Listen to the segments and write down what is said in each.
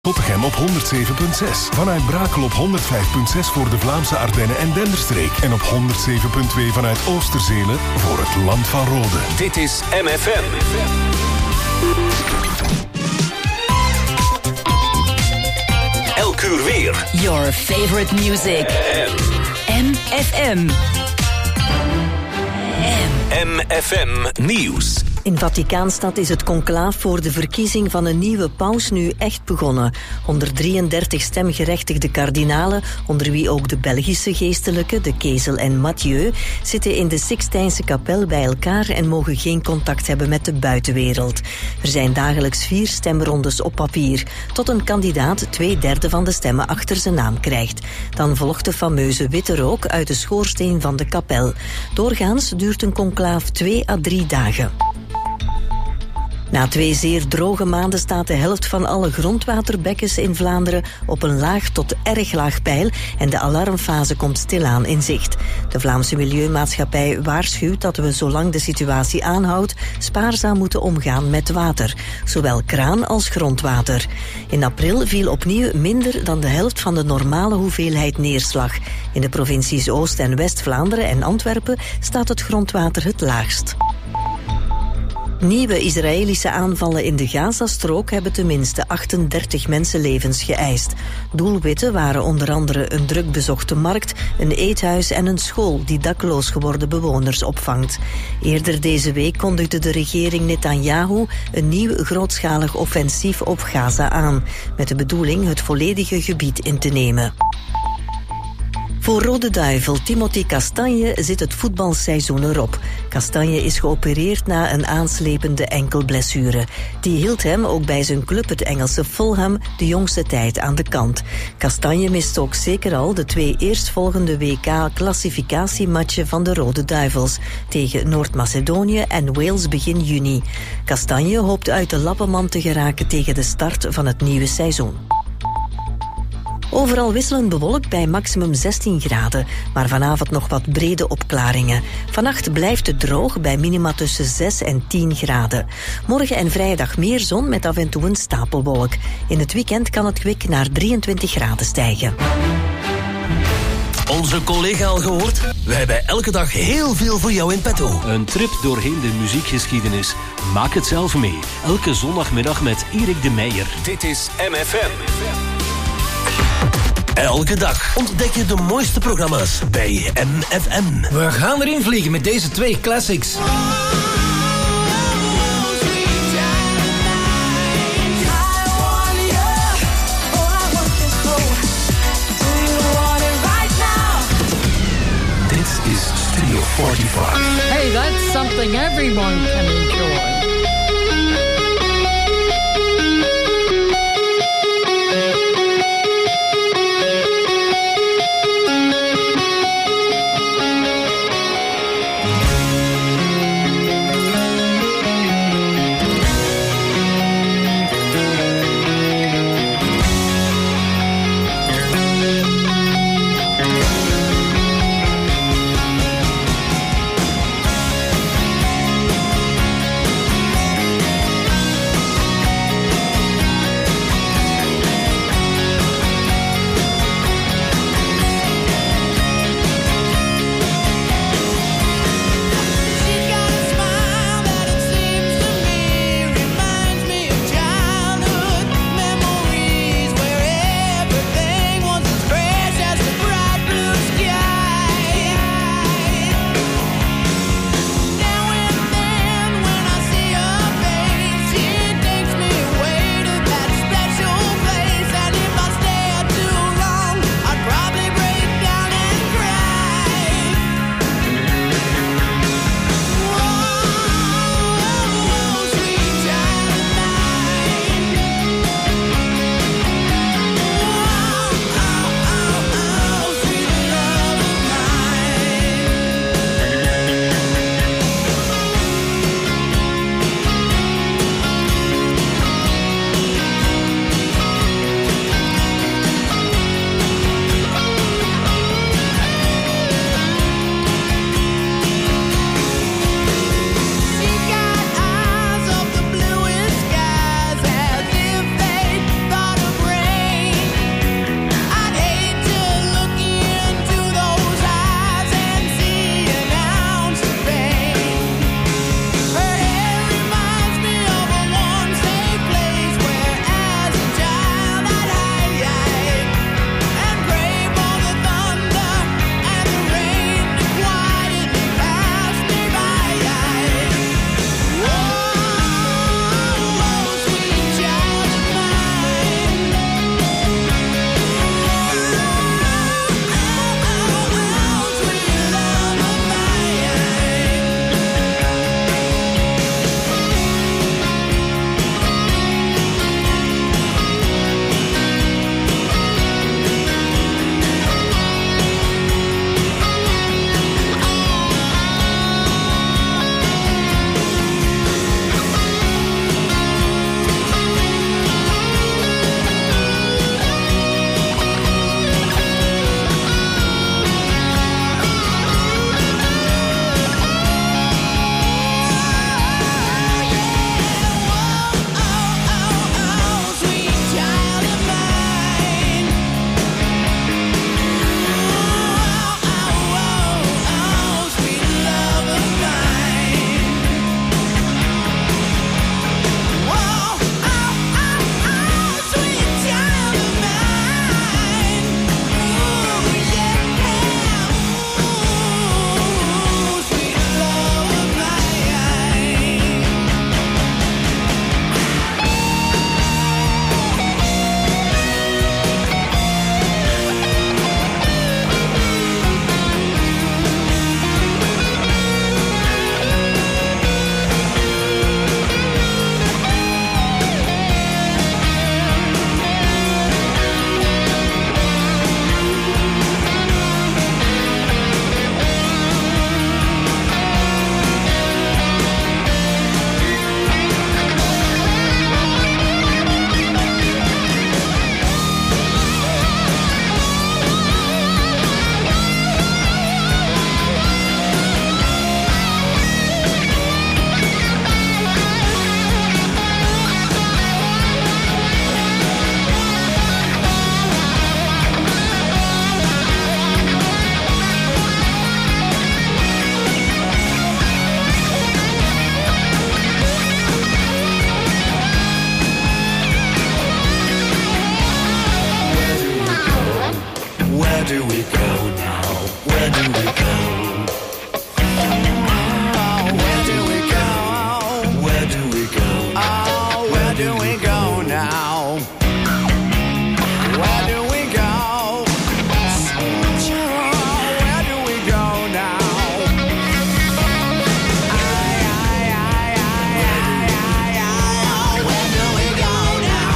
Tottegem op 107.6. Vanuit Brakel op 105.6 voor de Vlaamse Ardennen en Denderstreek. En op 107.2 vanuit Oosterzele voor het Land van Rode. Dit is MFM. Elk uur weer. Your favorite music. MFM. MFM Nieuws. In Vaticaanstad is het conclaaf voor de verkiezing van een nieuwe paus nu echt begonnen. 133 stemgerechtigde kardinalen, onder wie ook de Belgische geestelijken, de Kezel en Mathieu, zitten in de Sixtijnse kapel bij elkaar en mogen geen contact hebben met de buitenwereld. Er zijn dagelijks 4 stemrondes op papier, tot een kandidaat 2/3 van de stemmen achter zijn naam krijgt. Dan volgt de fameuze witte rook uit de schoorsteen van de kapel. Doorgaans duurt een conclaaf 2 à 3 dagen. Na 2 zeer droge maanden staat de helft van alle grondwaterbekkens in Vlaanderen op een laag tot erg laag peil en de alarmfase komt stilaan in zicht. De Vlaamse Milieumaatschappij waarschuwt dat we, zolang de situatie aanhoudt, spaarzaam moeten omgaan met water, zowel kraan als grondwater. In april viel opnieuw minder dan de helft van de normale hoeveelheid neerslag. In de provincies Oost- en West-Vlaanderen en Antwerpen staat het grondwater het laagst. Nieuwe Israëlische aanvallen in de Gazastrook hebben tenminste 38 mensenlevens geëist. Doelwitten waren onder andere een drukbezochte markt, een eethuis en een school die dakloos geworden bewoners opvangt. Eerder deze week kondigde de regering Netanyahu een nieuw grootschalig offensief op Gaza aan, met de bedoeling het volledige gebied in te nemen. Voor Rode Duivel Timothy Castagne zit het voetbalseizoen erop. Castagne is geopereerd na een aanslepende enkelblessure. Die hield hem ook bij zijn club, het Engelse Fulham, de jongste tijd aan de kant. Castagne mist ook zeker al de 2 eerstvolgende WK-klassificatiematchen van de Rode Duivels tegen Noord-Macedonië en Wales begin juni. Castagne hoopt uit de lappenmand te geraken tegen de start van het nieuwe seizoen. Overal wisselend bewolkt bij maximum 16 graden, maar vanavond nog wat brede opklaringen. Vannacht blijft het droog bij minima tussen 6 en 10 graden. Morgen en vrijdag meer zon met af en toe een stapelwolk. In het weekend kan het kwik naar 23 graden stijgen. Onze collega al gehoord? We hebben elke dag heel veel voor jou in petto. Een trip doorheen de muziekgeschiedenis. Maak het zelf mee. Elke zondagmiddag met Erik de Meijer. Dit is MFM. Elke dag ontdek je de mooiste programma's bij MFM. We gaan erin vliegen met deze 2 classics. Dit is Studio 45. Hey, that's something everyone can enjoy. do we go now? Where do we go? Where do we go? Where do we go? Oh, where do we go now? Where do we go? Where do we go now? Where do we go now?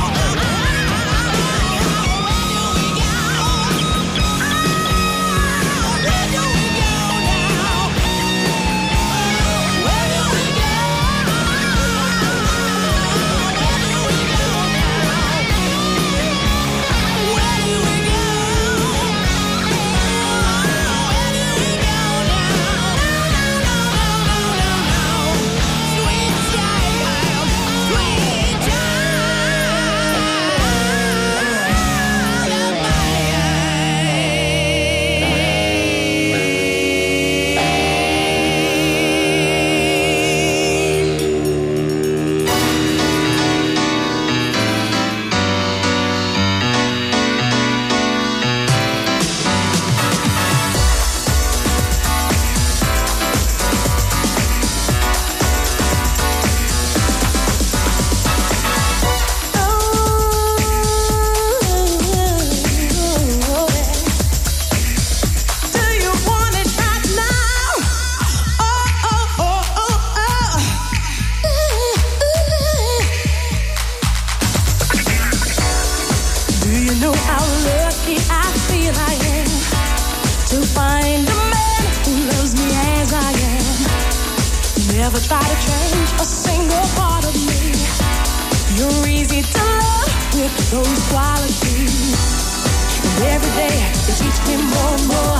Never try to change a single part of me. You're easy to love with those qualities. And every day you teach me more and more.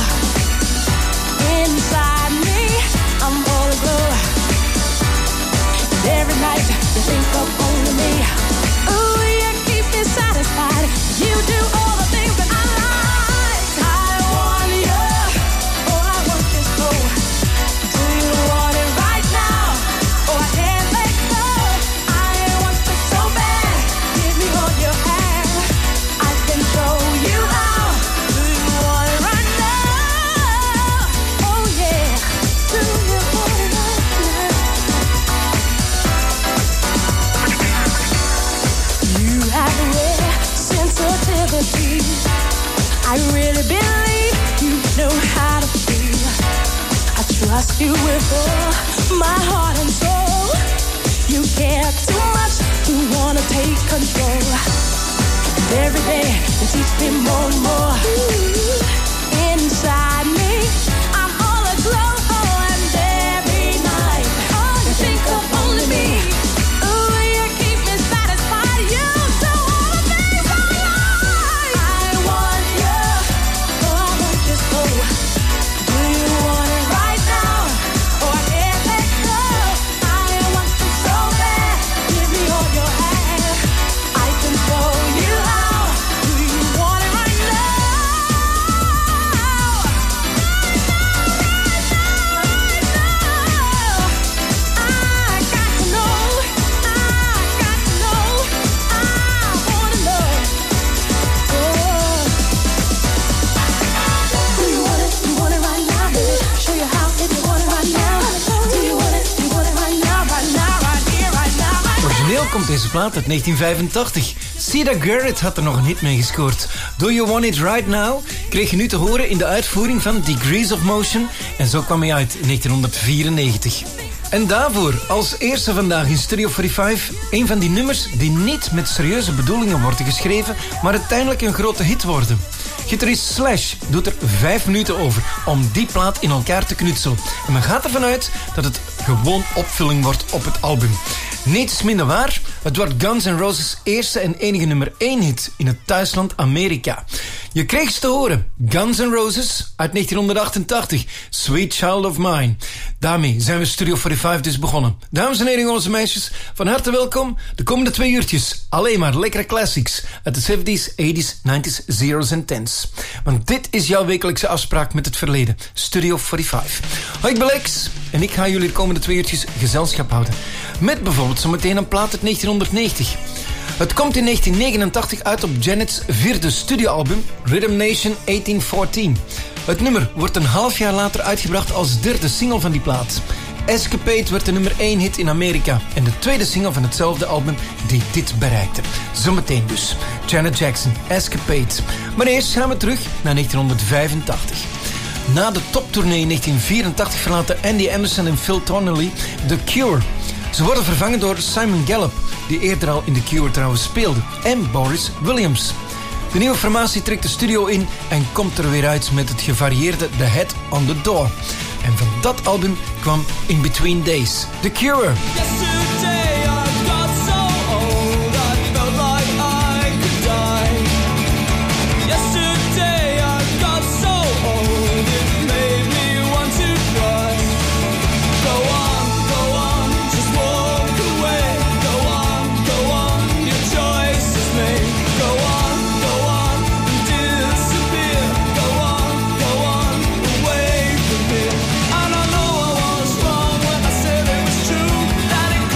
Inside me, I'm all aglow. And every night you think of only me. Ooh, you keep me satisfied. You do all the things that I like. I want you. Oh, I want you so. Do you want it right now? Oh, I can't let go. I want you so bad. Give me all your hand. I can show you how. Do you want it right now? Oh yeah. Do you want it right now? You have a rare sensitivity. I really believe you know how to feel. I trust you with all my heart and soul. You care too much to wanna take control. And every day you teach me more and more. Inside me, I'm all aglow. And every night, you think of only me. Ooh, you keep me satisfied. You do all the things I like. I want you. Oh, I want you so. Do you want it right now? Oh, I can't let go. I want you so bad. Give me all your hand. I can show you how. Do you want it right Origineel komt deze plaat uit 1985. Sida Garrett had er nog een hit mee gescoord. Do You Want It Right Now kreeg je nu te horen in de uitvoering van Degrees of Motion. En zo kwam hij uit in 1994. En daarvoor als eerste vandaag in Studio 45... een van die nummers die niet met serieuze bedoelingen worden geschreven... maar uiteindelijk een grote hit worden. Gitarist Slash doet er 5 minuten over om die plaat in elkaar te knutselen. En men gaat ervan uit dat het gewoon opvulling wordt op het album. Niets minder waar, het wordt Guns N' Roses' eerste en enige nummer 1 hit in het thuisland Amerika. Je kreeg ze te horen, Guns N' Roses uit 1988, Sweet Child of Mine. Daarmee zijn we Studio 45 dus begonnen. Dames en heren, jongens en meisjes, van harte welkom. De komende 2 uurtjes, alleen maar lekkere classics uit de 70s, 80s, 90s, zeros en 10s. Want dit is jouw wekelijkse afspraak met het verleden, Studio 45. Hoi, ik ben Lex en ik ga jullie de komende 2 uurtjes gezelschap houden. Met bijvoorbeeld zometeen een plaat uit 1990. Het komt in 1989 uit op Janet's vierde studioalbum Rhythm Nation 1814. Het nummer wordt een half jaar later uitgebracht als derde single van die plaat. Escapade werd de nummer 1 hit in Amerika en de tweede single van hetzelfde album die dit bereikte. Zometeen dus. Janet Jackson, Escapade. Maar eerst gaan we terug naar 1985. Na de toptournee in 1984 verlaten Andy Anderson en Phil Tonelli The Cure. Ze worden vervangen door Simon Gallup, die eerder al in The Cure trouwens speelde, en Boris Williams. De nieuwe formatie trekt de studio in en komt er weer uit met het gevarieerde The Head on the Door. En van dat album kwam In Between Days, The Cure. That it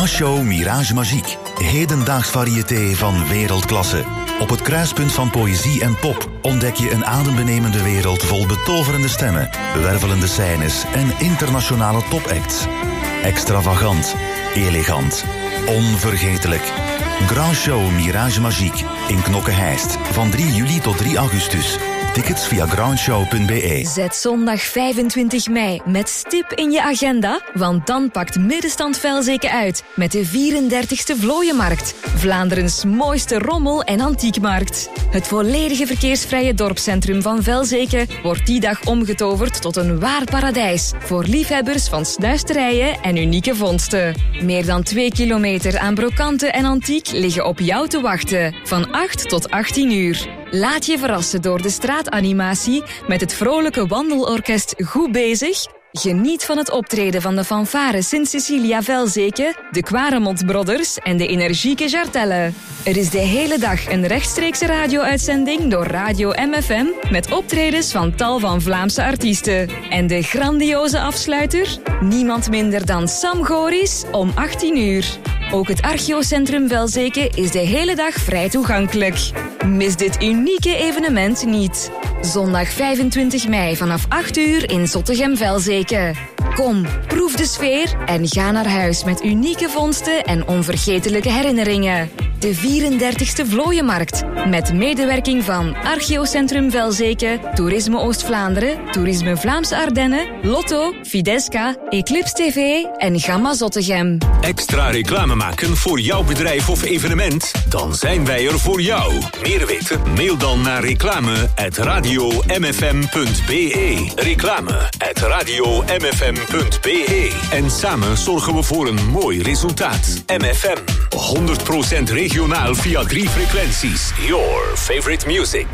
Grand Show Mirage Magique. Hedendaags variété van wereldklasse. Op het kruispunt van poëzie en pop ontdek je een adembenemende wereld vol betoverende stemmen, wervelende scènes en internationale topacts. Extravagant, elegant, onvergetelijk. Grand Show Mirage Magique in Knokke-Heist van 3 juli tot 3 augustus. Tickets via grandshow.be. Zet zondag 25 mei met stip in je agenda, want dan pakt Middenstand Velzeke uit met de 34e Vlooienmarkt. Vlaanderens mooiste rommel- en antiekmarkt. Het volledige verkeersvrije dorpscentrum van Velzeke wordt die dag omgetoverd tot een waar paradijs voor liefhebbers van snuisterijen en unieke vondsten. Meer dan 2 kilometer aan brokanten en antiek liggen op jou te wachten, van 8 tot 18 uur. Laat je verrassen door de straatanimatie met het vrolijke wandelorkest Goed Bezig. Geniet van het optreden van de fanfare Sint-Cecilia Velzeke, de Quaremont Brothers en de energieke Jartelle. Er is de hele dag een rechtstreekse radio-uitzending door Radio MFM met optredens van tal van Vlaamse artiesten. En de grandioze afsluiter? Niemand minder dan Sam Goris om 18 uur. Ook het Archeocentrum Velzeke is de hele dag vrij toegankelijk. Mis dit unieke evenement niet. Zondag 25 mei vanaf 8 uur in Zottegem-Velzeke. Kom, proef de sfeer en ga naar huis met unieke vondsten en onvergetelijke herinneringen. De 34e Vlooienmarkt, met medewerking van Archeocentrum Velzeke, Toerisme Oost-Vlaanderen, Toerisme Vlaamse Ardennen, Lotto, Fidesca, Eclipse TV en Gamma Zottegem. Extra reclame maken voor jouw bedrijf of evenement? Dan zijn wij er voor jou. Meer weten? Mail dan naar reclame@radiomfm.be. Reclame@radiomfm.be. En samen zorgen we voor een mooi resultaat. MFM, 100% regionaal via 3 frequenties. Your favorite music.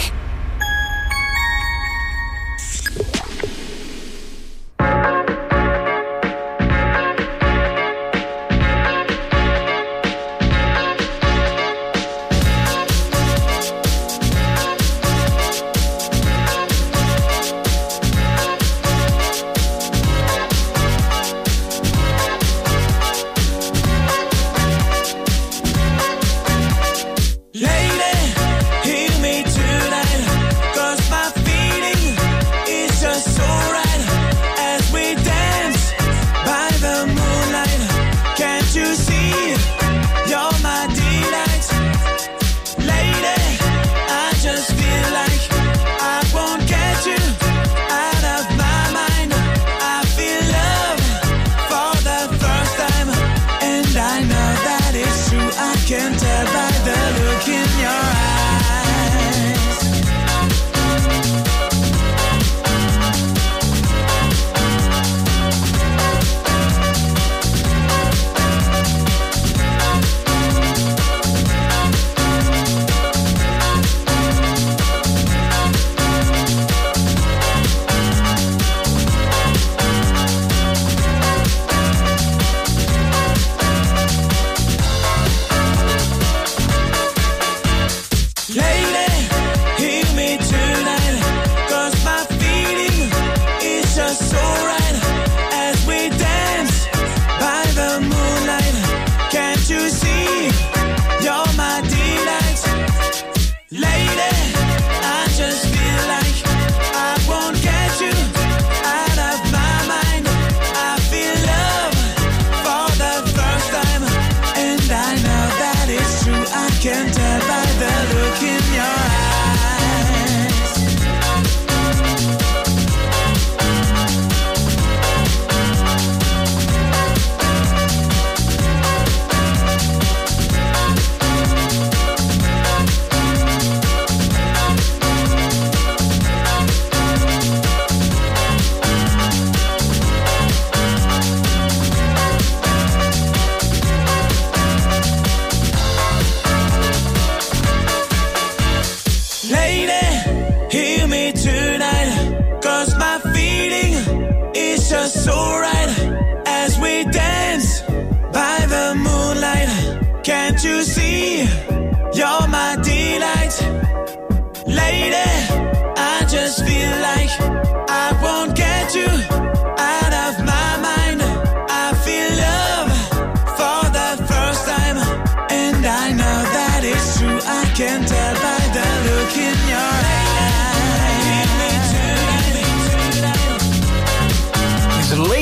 For the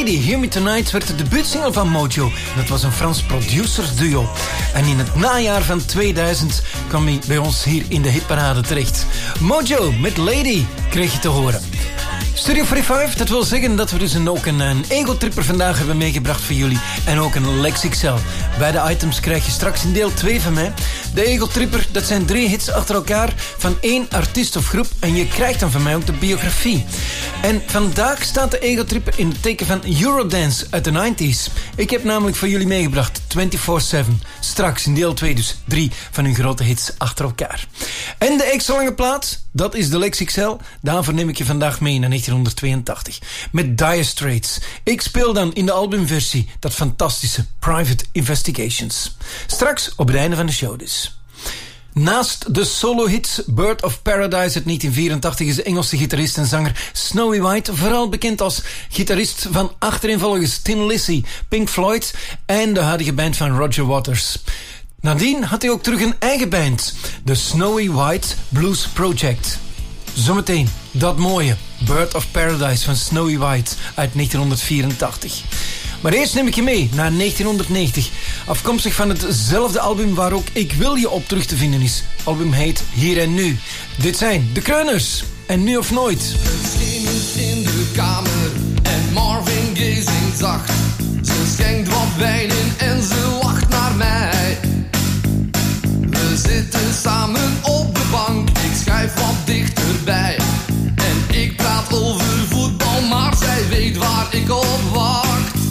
Lady, Hear Me Tonight werd de debuutsingle van Mojo. Dat was een Frans producersduo. En in het najaar van 2000 kwam hij bij ons hier in de hitparade terecht. Mojo met Lady kreeg je te horen. Studio 45, dat wil zeggen dat we dus ook een ego-tripper vandaag hebben meegebracht voor jullie. En ook een Lex XL. Beide items krijg je straks in deel 2 van mij. De ego-tripper, dat zijn 3 hits achter elkaar van 1 artiest of groep. En je krijgt dan van mij ook de biografie. En vandaag staat de ego-tripper in het teken van Eurodance uit de 90s. Ik heb namelijk voor jullie meegebracht 24/7. Straks in deel 2 dus 3 van hun grote hits achter elkaar. En de extra lange plaat, dat is de Lex XL. Daarvoor neem ik je vandaag mee naar 1982. Met Dire Straits. Ik speel dan in de albumversie dat fantastische Private Investigations. Straks op het einde van de show dus. Naast de solo-hits Bird of Paradise uit 1984 is de Engelse gitarist en zanger Snowy White vooral bekend als gitarist van achtereenvolgens Tin Lizzy, Pink Floyd en de huidige band van Roger Waters. Nadien had hij ook terug een eigen band, de Snowy White Blues Project. Zometeen dat mooie Bird of Paradise van Snowy White uit 1984. Maar eerst neem ik je mee naar 1990. Afkomstig van hetzelfde album waar ook Ik Wil Je op terug te vinden is. Het album heet Hier en Nu. Dit zijn de Kreuners en Nu of Nooit. Het schemert in de kamer en Marvin Gaye zingt zacht. Ze schenkt wat wijn in en ze lacht naar mij. We zitten samen op de bank, ik schuif wat dichterbij. En ik praat over voetbal, maar zij weet waar ik op wacht.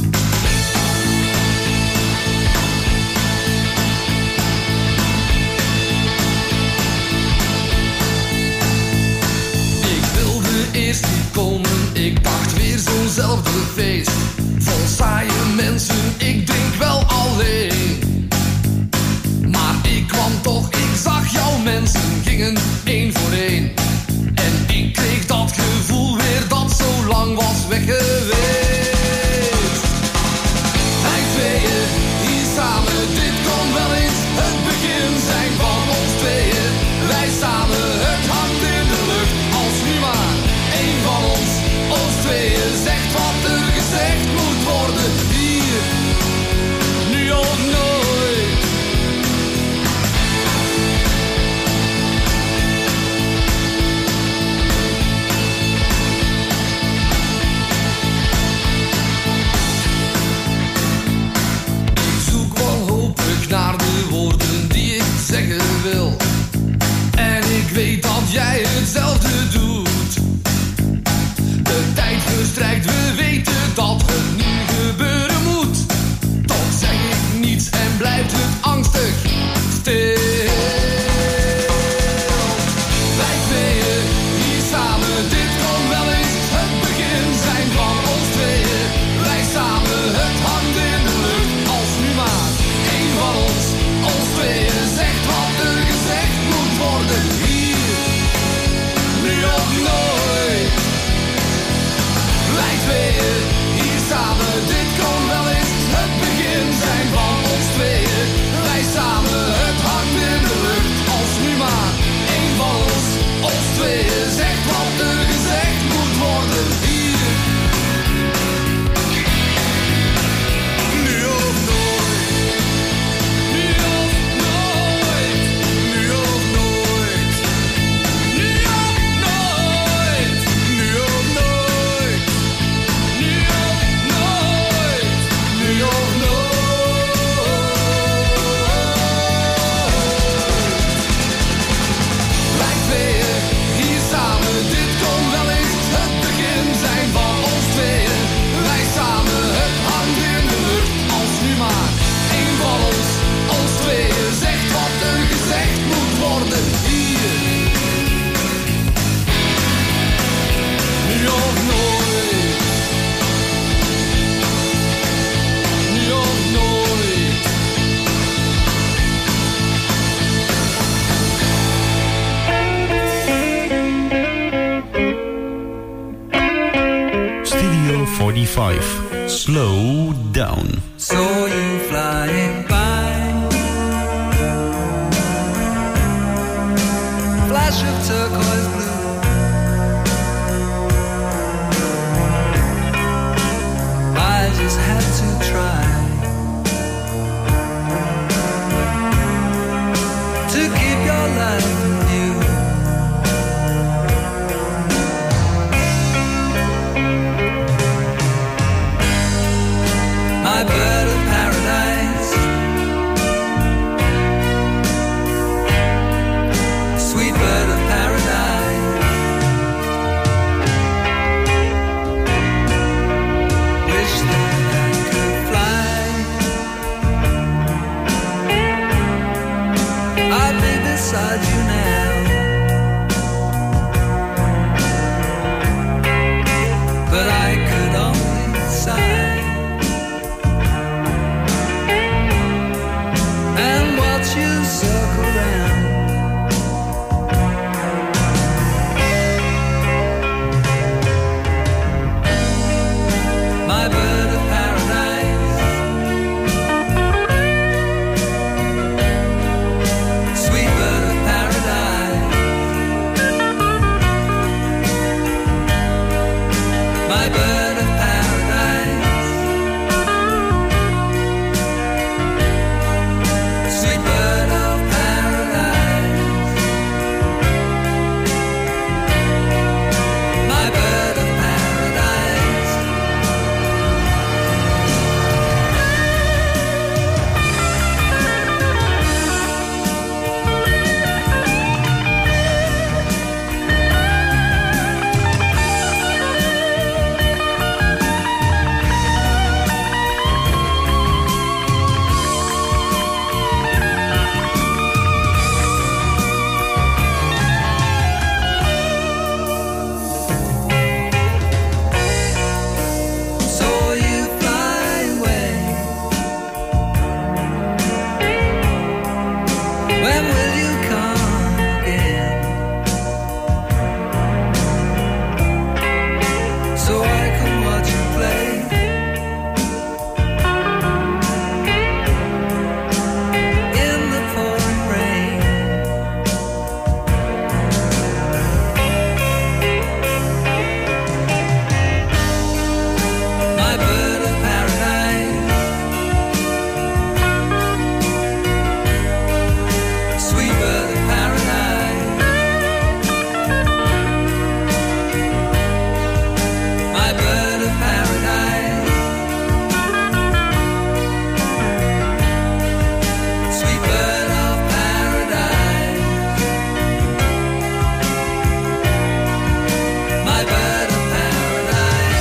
Eerst niet komen, ik dacht weer zo'nzelfde feest. Vol saaie mensen, ik drink wel alleen. Maar ik kwam toch, ik zag jouw mensen, gingen 1 voor 1. En ik kreeg dat gevoel weer dat zo lang was weg geweest. Wij tweeën, hier samen, dit kon wel eens het begin zijn van ons tweeën. Wij samen, het hangt in de lucht, als nu maar één van ons tweeën zegt wat er gezegd moet worden. Hier, nu of nooit. Ik zoek wanhopig naar de woorden die ik zeggen wil. En ik weet dat jij hetzelfde doet. De tijd verstrijkt, we weten dat het nu gebeuren moet. Toch zeg ik niets en blijft het angstig stil. Wij tweeën, hier samen, dit kon wel eens het begin zijn van ons tweeën. Wij samen, het hangt in de lucht, als nu maar één van ons tweeën zegt wat er gezegd moet worden. Hier, nu of nooit. Wij tweeën, hier samen, dit kon wel eens het begin zijn van ons tweeën. Wij samen, het hangt in de lucht, als nu maar één van ons tweeën zegt wat er gezegd moet worden. Hier, nu of nooit. Nu of nooit. Nu of nooit. Nu of nooit. Nu of nooit. Nu of nooit. Nu of nooit. Wij tweeën, hier samen, dit kon wel eens het begin zijn van ons tweeën. Wij samen, het hangt in de lucht, als nu maar één van ons tweeën zegt wat er gezegd moet worden. Hier, nu of nooit. Nu of nooit. Studio 45. Slow down. Saw you flying by. Flash of turquoise blue. I When will you come again? So I can watch you play. In the pouring rain. My bird of paradise, sweet bird of paradise. My bird of paradise, sweet bird of paradise. My bird of paradise.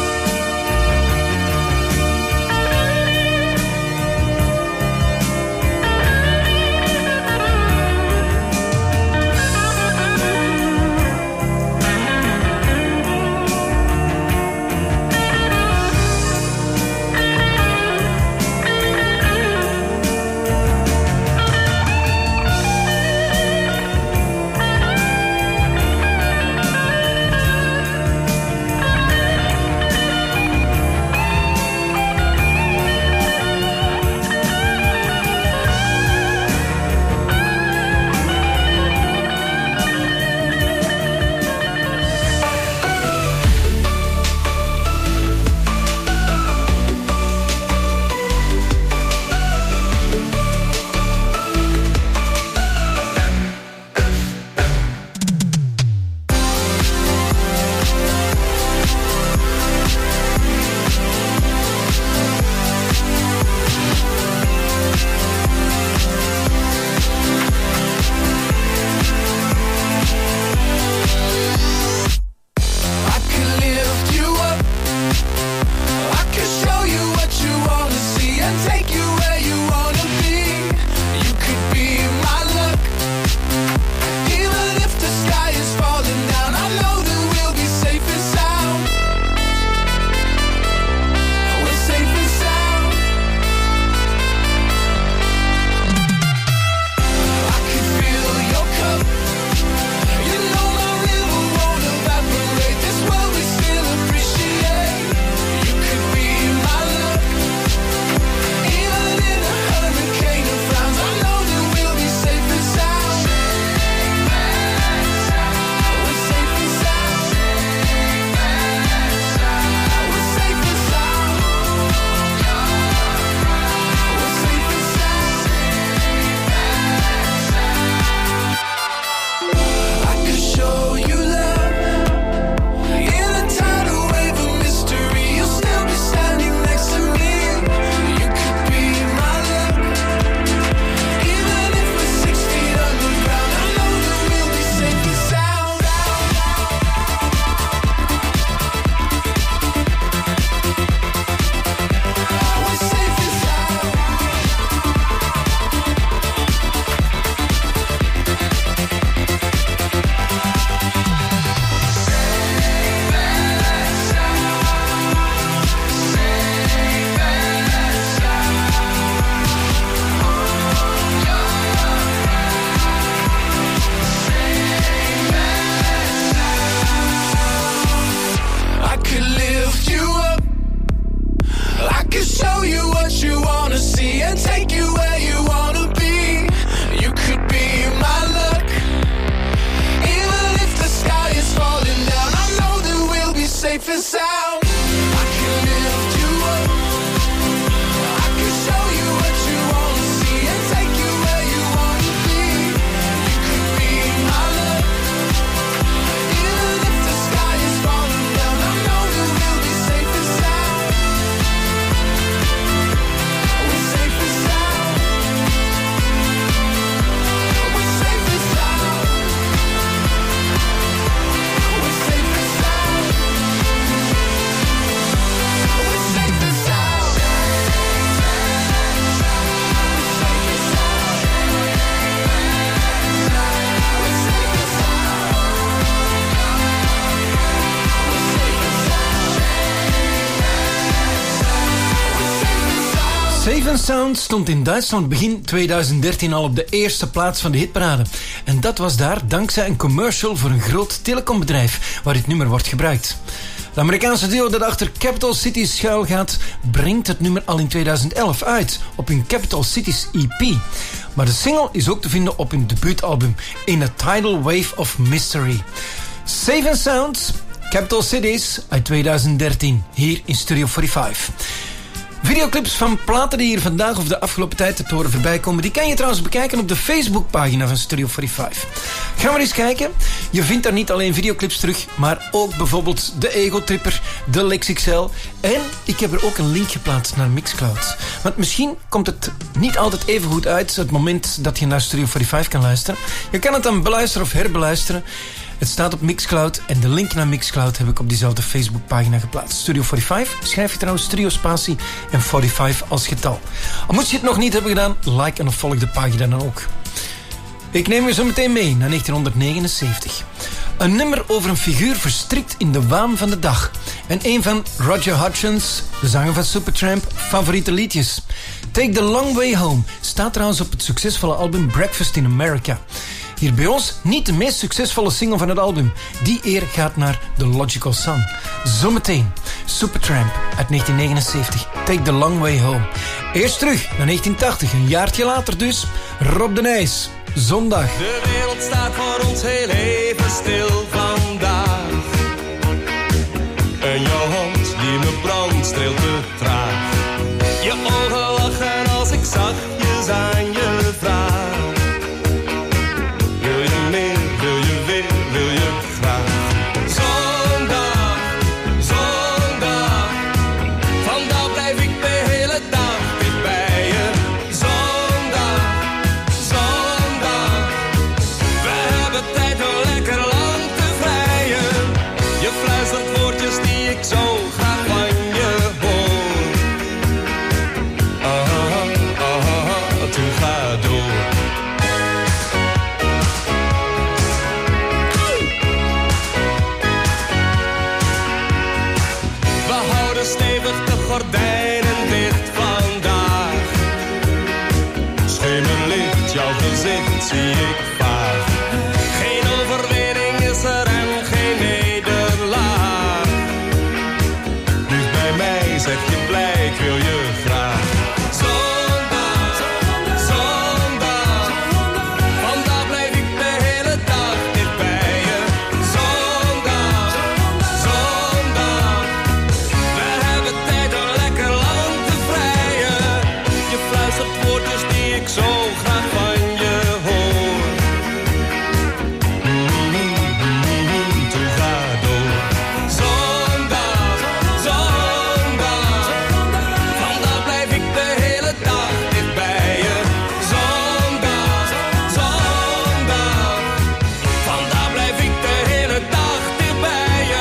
I can lift you up. I can show you what you wanna see and take you where you wanna be. You could be my luck. Even if the sky is falling down, I know that we'll be safe and sound. We're safe and sound. I can fill your cup. You know my river won't evaporate. This world we still appreciate. You could be my luck. Even in a hurricane of frowns, I know that we'll be safe and sound. We're safe and sound. We're safe and sound. We're safe and sound. I could show you love. In a tidal wave of mystery, you'll still be standing next to me. You could be my luck. Even if we're 6 feet underground, I know that we'll be safe and sound. We're safe and sound. I could lift you up. I could show you what you wanna see and take you where you wanna be. You could be my luck. Even if the sky is falling down, I know that we'll be safe and sound. I can lift you up. I can show you what you wanna see and take you where you wanna be. You could be my luck. Even if the sky is falling down, I know that we'll be safe and sound. We're safe and sound. We're safe and sound. We're safe and sound. Sound stond in Duitsland begin 2013 al op de eerste plaats van de hitparade. En dat was daar dankzij een commercial voor een groot telecombedrijf waar dit nummer wordt gebruikt. De Amerikaanse duo dat achter Capital Cities schuilgaat brengt het nummer al in 2011 uit op hun Capital Cities EP. Maar de single is ook te vinden op hun debuutalbum In a Tidal Wave of Mystery. Safe & Sound, Capital Cities uit 2013, hier in Studio 45. Videoclips van platen die hier vandaag of de afgelopen tijd te horen voorbij komen, die kan je trouwens bekijken op de Facebookpagina van Studio 45. Ga maar eens kijken. Je vindt daar niet alleen videoclips terug, maar ook bijvoorbeeld de Ego Tripper, de Lex XL. En ik heb er ook een link geplaatst naar Mixcloud. Want misschien komt het niet altijd even goed uit het moment dat je naar Studio 45 kan luisteren. Je kan het dan beluisteren of herbeluisteren. Het staat op Mixcloud en de link naar Mixcloud heb ik op diezelfde Facebookpagina geplaatst. Studio 45, schrijf je trouwens Studio Spatie en 45 als getal. Al moet je het nog niet hebben gedaan, like en of volg de pagina dan ook. Ik neem je zo meteen mee naar 1979. Een nummer over een figuur verstrikt in de waan van de dag. En een van Roger Hutchins, de zanger van Supertramp, favoriete liedjes. Take the Long Way Home staat trouwens op het succesvolle album Breakfast in America. Hier bij ons niet de meest succesvolle single van het album. Die eer gaat naar The Logical Son. Zometeen Supertramp uit 1979. Take the Long Way Home. Eerst terug naar 1980, een jaartje later dus. Rob de Nijs, Zondag. De wereld staat voor ons heel even stil vandaag. En jouw hand die me brandt streelt te traag. Je ogen lachen als ik zachtjes aan je vraag. Gordijnen dicht vandaag. Schemerlicht, jouw gezicht zie ik vaag. Geen overwinning is er en geen nederlaag. Nu bij mij zeg je blij, ik wil je graag. Zondag, zondag, vandaag blijf ik de hele dag dicht bij je. Zondag, zondag, we hebben tijd om lekker lang te vrijen. Je fluistert woordjes die ik zo graag van je hoor. Toen ga door. Zondag, zondag, vandaag blijf ik de hele dag dicht bij je. Zondag, zondag, vandaag blijf ik de hele dag dicht bij je.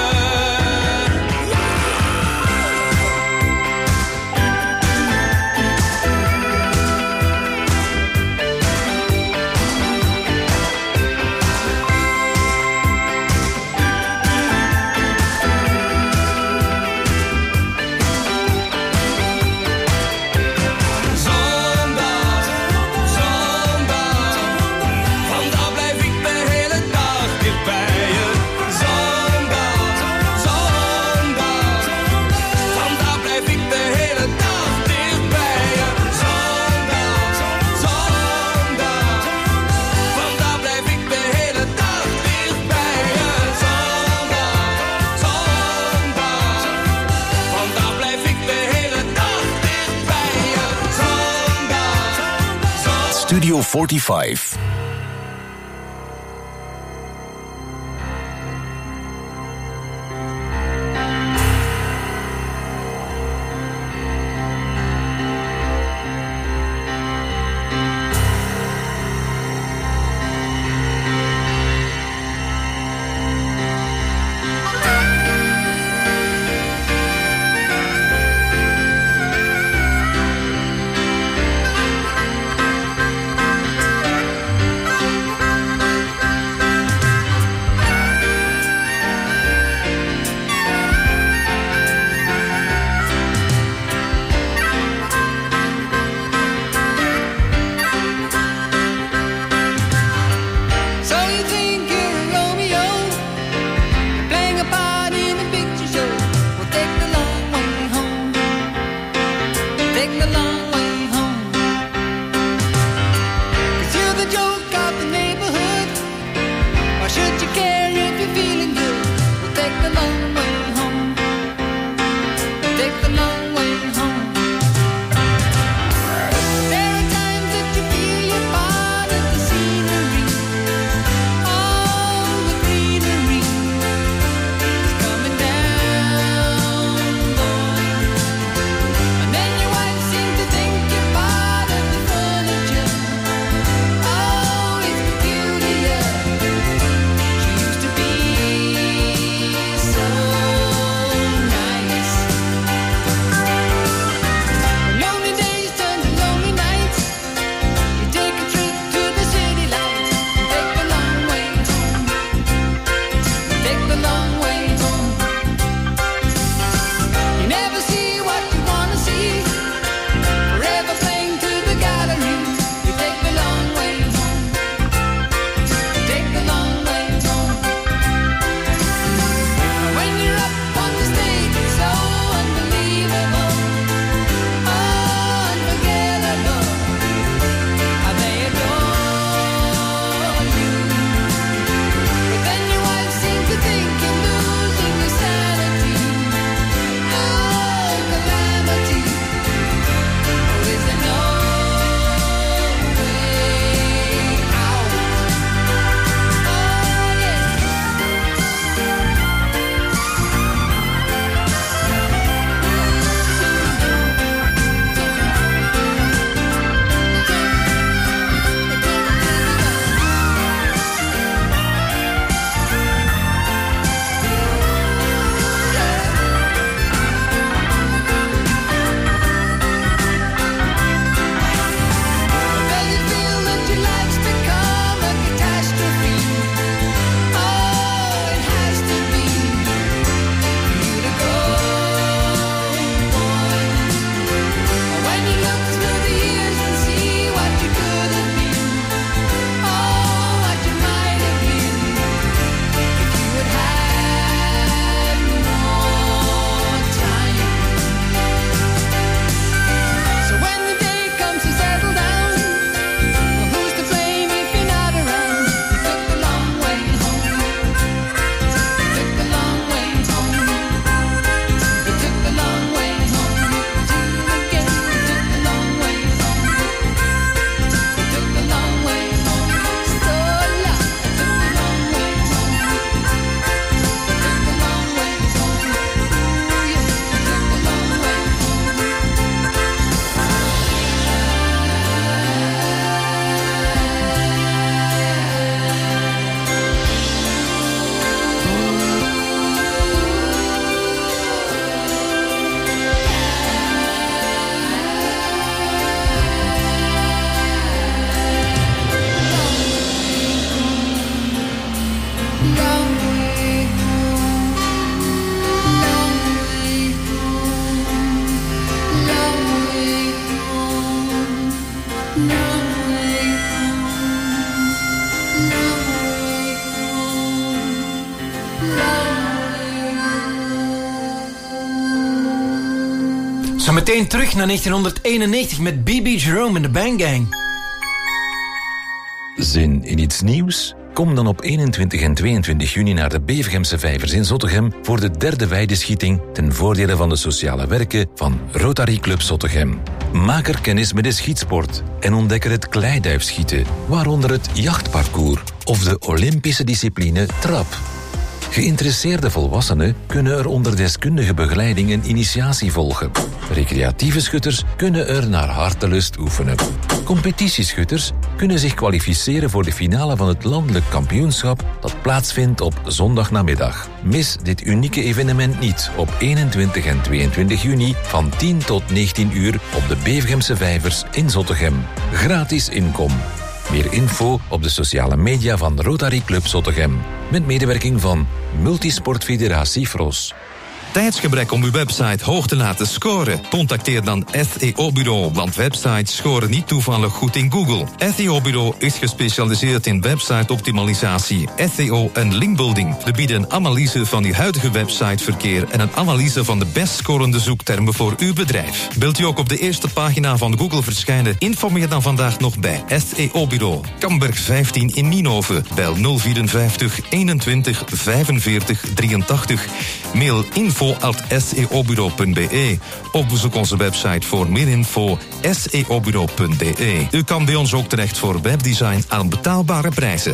Zondag, zondag, vandaag blijf ik de hele dag dicht bij je. Zondag, zondag, vandaag blijf ik de hele dag dicht bij je. Zondag, zondag, vandaag blijf ik de hele dag dicht bij je. Zondag, zondag, vandaag blijf ik de hele dag dicht bij je. Zondag, zondag. Studio 45. Zometeen terug naar 1991 met B.B. Jerome en de Bang Gang. Zin in iets nieuws? Kom dan op 21 en 22 juni naar de Bevergemse Vijvers in Zottegem voor de 3e weideschieting ten voordele van de sociale werken van Rotary Club Zottegem. Maak er kennis met de schietsport en ontdek er het kleiduifschieten, waaronder het jachtparcours of de Olympische discipline trap. Geïnteresseerde volwassenen kunnen er onder deskundige begeleiding een initiatie volgen. Recreatieve schutters kunnen er naar hartelust oefenen. Competitieschutters kunnen zich kwalificeren voor de finale van het landelijk kampioenschap dat plaatsvindt op zondagnamiddag. Mis dit unieke evenement niet op 21 en 22 juni van 10 tot 19 uur op de Bevergemse Vijvers in Zottegem. Gratis inkom. Meer info op de sociale media van Rotary Club Zottegem. Met medewerking van Multisport Federatie Fros. Tijdsgebrek om uw website hoog te laten scoren? Contacteer dan SEO-bureau, want websites scoren niet toevallig goed in Google. SEO-bureau is gespecialiseerd in website-optimalisatie, SEO en linkbuilding. We bieden een analyse van uw huidige websiteverkeer en een analyse van de best scorende zoektermen voor uw bedrijf. Wilt u ook op de eerste pagina van Google verschijnen? Informeer dan vandaag nog bij SEO-bureau. Kamberg 15 in Nienhoven. Bel 054 21 45 83. Mail info@seobureau.be of bezoek onze website voor meer info seobureau.be. U kan bij ons ook terecht voor webdesign aan betaalbare prijzen.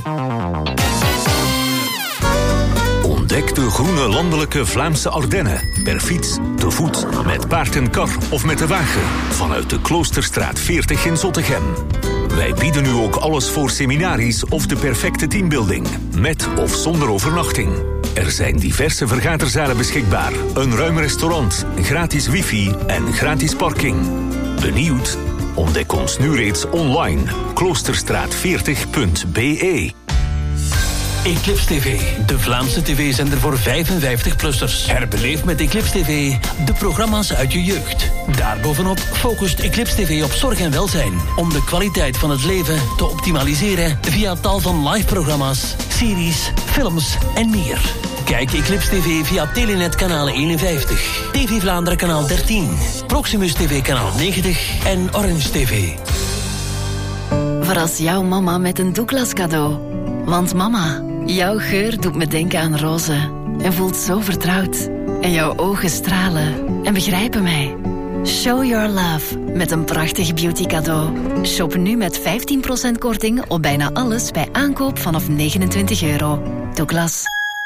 Ontdek de groene landelijke Vlaamse Ardennen. Per fiets, te voet, met paard en kar of met de wagen. Vanuit de Kloosterstraat 40 in Zottegem. Wij bieden u ook alles voor seminaries of de perfecte teambuilding. Met of zonder overnachting. Er zijn diverse vergaderzalen beschikbaar. Een ruim restaurant, gratis wifi en gratis parking. Benieuwd? Ontdek ons nu reeds online. Kloosterstraat40.be. Eclipse TV, de Vlaamse tv-zender voor 55-plussers. Herbeleef met Eclipse TV de programma's uit je jeugd. Daarbovenop focust Eclipse TV op zorg en welzijn. Om de kwaliteit van het leven te optimaliseren via tal van live-programma's, series, films en meer. Kijk Eclipse TV via Telenet kanaal 51, TV Vlaanderen kanaal 13, Proximus TV kanaal 90 en Orange TV. Verras jouw mama met een Douglas cadeau. Want mama, jouw geur doet me denken aan rozen en voelt zo vertrouwd. En jouw ogen stralen en begrijpen mij. Show your love met een prachtig beauty cadeau. Shop nu met 15% korting op bijna alles bij aankoop vanaf €29. Douglas.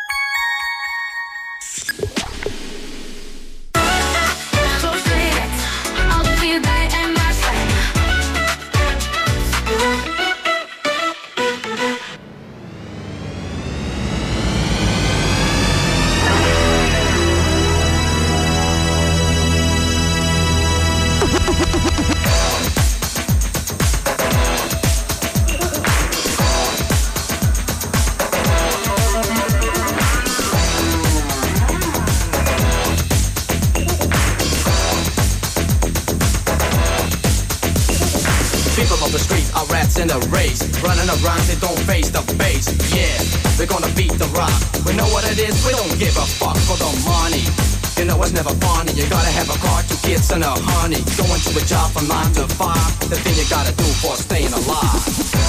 In a race, running around, they don't face the base. Yeah, we're gonna beat the rock. We know what it is, we don't give a fuck for the money. You know it's never funny, you gotta have a car, 2 kids and a honey. Going to a job from 9 to 5, the thing you gotta do for staying alive.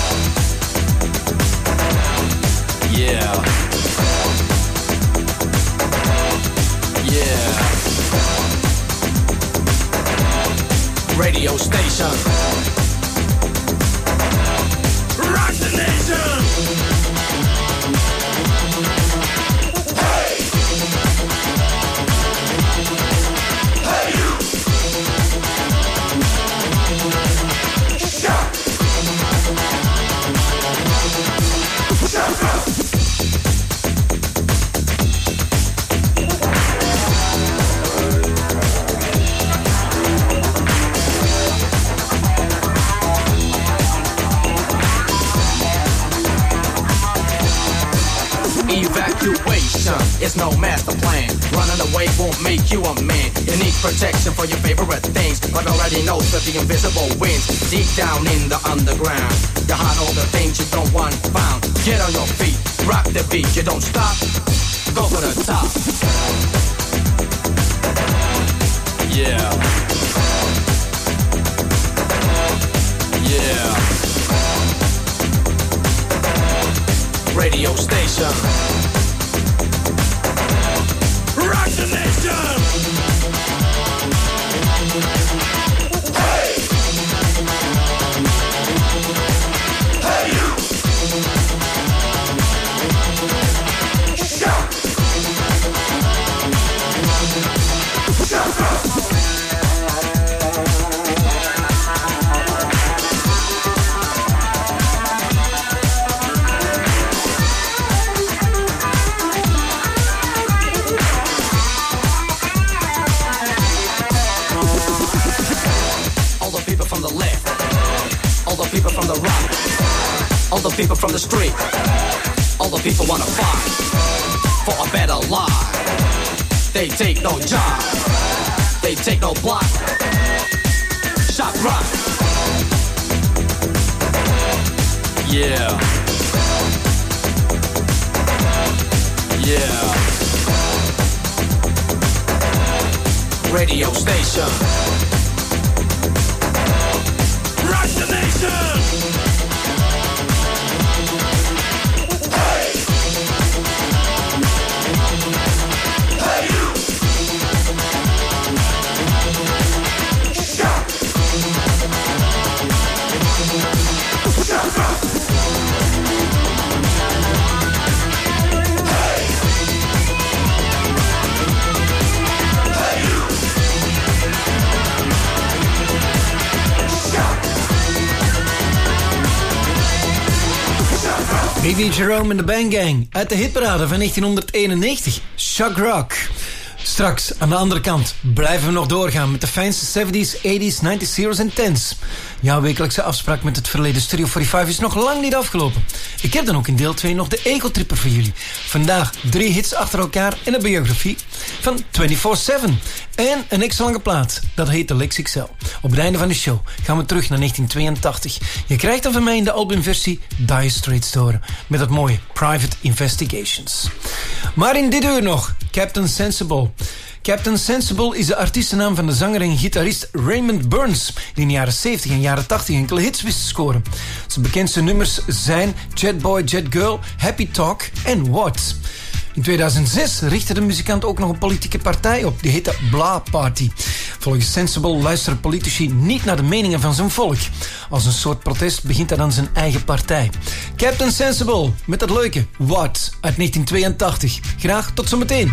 Yeah. Yeah. Radio station. Rock the nation! Hey! Hey! Shout! Shout out! Evacuation, it's no master plan. Running away won't make you a man. You need protection for your favorite things, but already know that the invisible wins deep down in the underground. You hide all the things you don't want found. Get on your feet, rock the beat. You don't stop, go for the top. Yeah. Yeah. Radio station. Rock the nation. Hey. Hey you. Shout. Shout out. People from the rock, all the people from the street, all the people wanna fight for a better life. They take no job, they take no block. Shock rock. Yeah. Yeah. Radio station. Rock the nation! Hey! Hey you! Shout! Shout out! Hey! Hey you! Shout! Baby Jerome en de Bang Gang uit de hitparade van 1991. Shock Rock. Straks, aan de andere kant, blijven we nog doorgaan met de fijnste 70s, 80s, 90s, zeros en 10s. Jouw wekelijkse afspraak met het verleden Studio 45 is nog lang niet afgelopen. Ik heb dan ook in deel 2 nog de Ego-tripper voor jullie. Vandaag 3 hits achter elkaar en een biografie van 24/7. En een extra lange plaat, dat heet de Lex XL. Op het einde van de show gaan we terug naar 1982. Je krijgt dan van mij in de albumversie Dire Straits te horen, met dat mooie Private Investigations. Maar in dit uur nog, Captain Sensible. Captain Sensible is de artiestennaam van de zanger en gitarist Raymond Burns, die in de jaren 70 en jaren 80 enkele hits wist te scoren. Zijn bekendste nummers zijn Jet Boy, Jet Girl, Happy Talk en What. In 2006 richtte de muzikant ook nog een politieke partij op, die heette Blah Party. Volgens Sensible luisteren politici niet naar de meningen van zijn volk. Als een soort protest begint hij dan zijn eigen partij. Captain Sensible met dat leuke What uit 1982. Graag tot zometeen.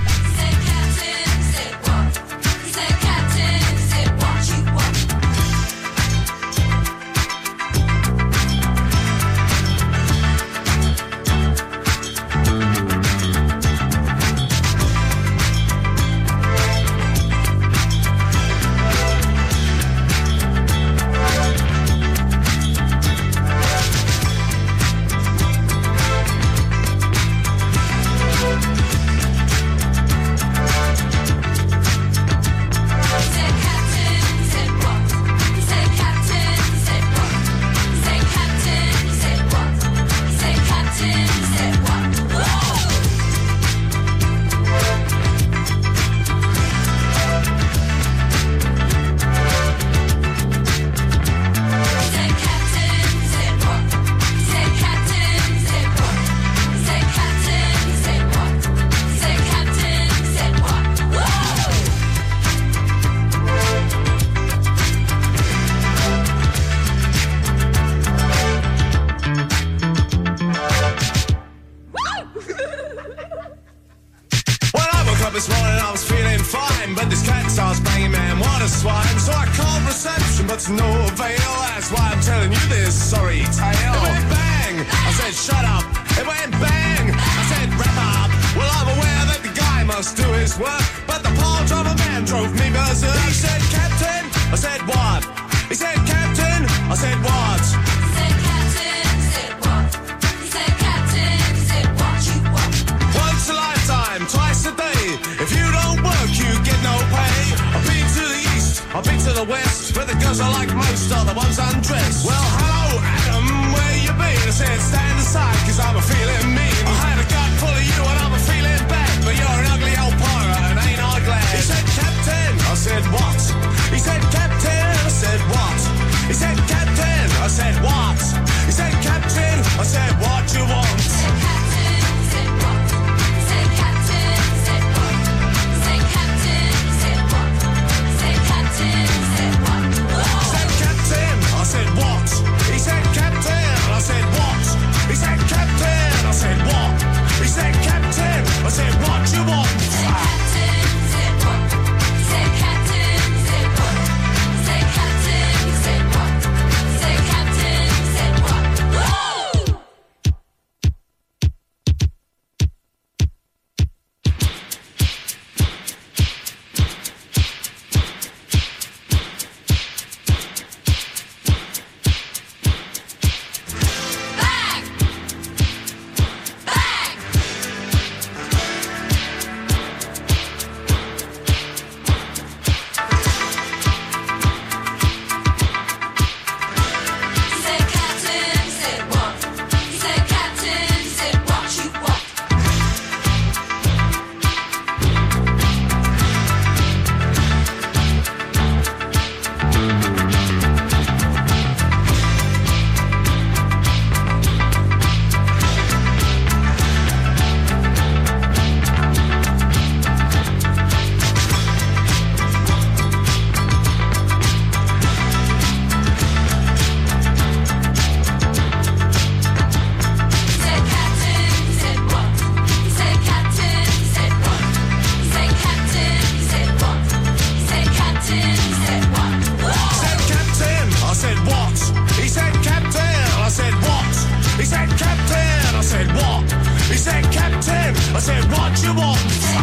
I said, what you want?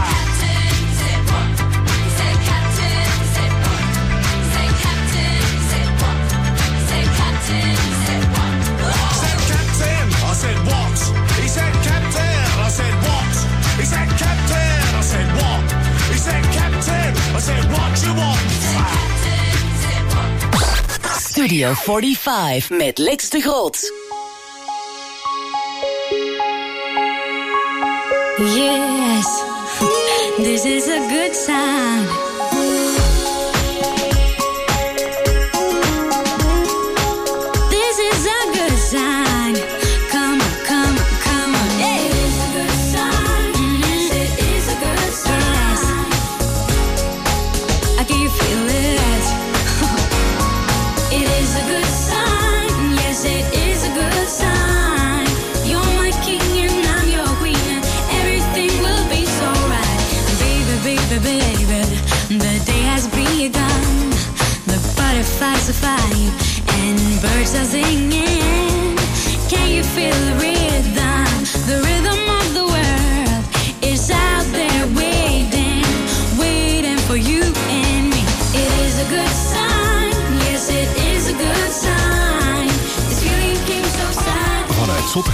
I said, what? He said, Captain. I said, what? He said, Captain. I said, what? He said, Captain. I said, what you want? Studio 45 met Lex de Groot. Yes, this is a good sign. This is a good sign. Come on, come on, come on. Hey. It is a good sign. Yes, it is a good sign. Yes. Can you feel it? It is a good sign. Yes, it is a good sign. You're my king and I'm your queen. Everything will be so right. Baby, baby, baby, the day has begun. The butterflies are flying and birds are singing. Can you feel the